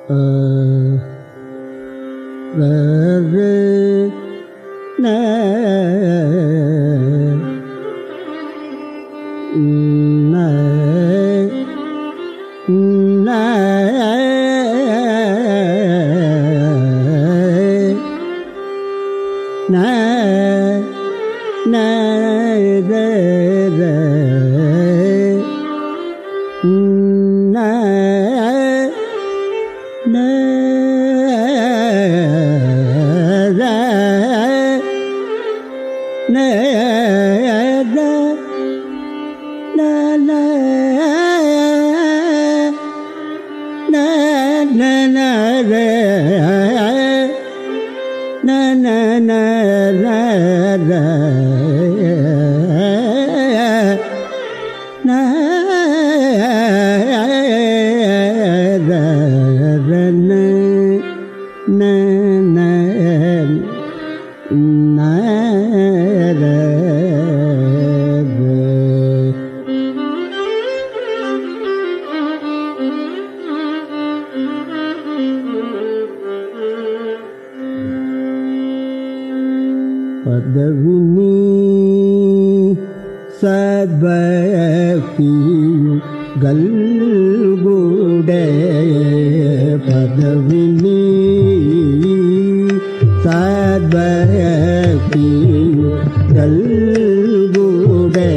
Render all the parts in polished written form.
பதவினி சத்பக்தியு கல்குடே பதவினி சத்பக்தியு கல்குடே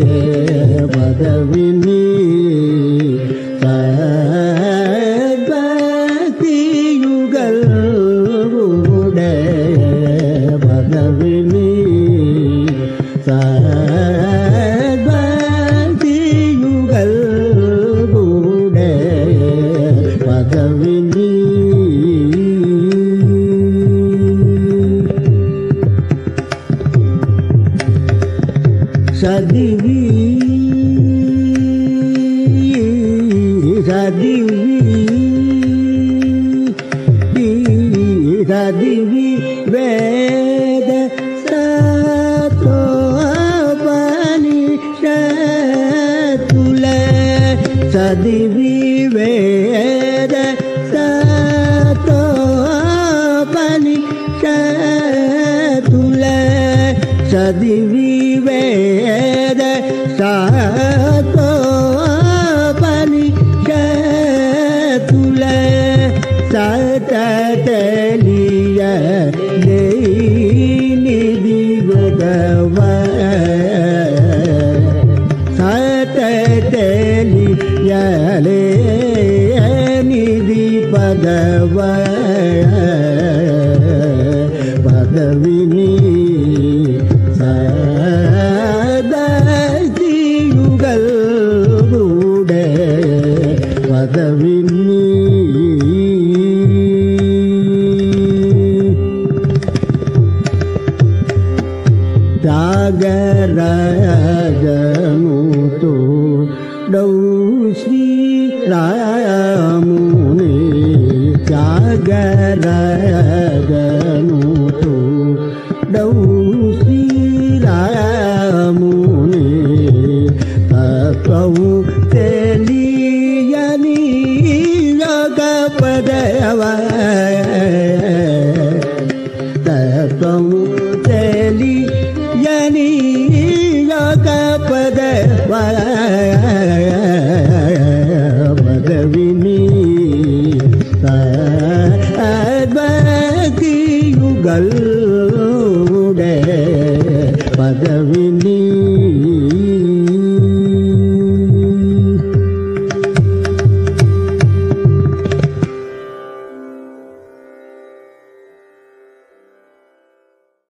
பதவினி சத்பக்தியு கல்குடே பதவினி சத்பக்தியுகள் கூடே பதவினி சதிவி சதிவி வேத சதிவி வேத சதோபனி சதுல சதிவி வேத சதோபனி சதுல சததலிய நிதி பகவ சததலி யலே நிதி பகவ பதவினி சதயுகள் கூடே பதவினி ತ್ಯಾಗರಾಜಮೂತು ಡೌ ಶ್ರೀ ರಾಮುನಿ ತ್ಯಾಗರಾಜಮೂತು ಡೌ ಶ್ರೀ ರಾಮುನಿ ತತ್ವವು ತಿಳಿಯನಿ ಯೋಗ ಪದವ ತತ್ವವು ತಿಳಿಯನಿ ಯೋಗ ಪದವ ಪದವಿನಿ ಸದ್ಭಕ್ತಿಯುಗಳುಡೆ ಪದವಿನಿ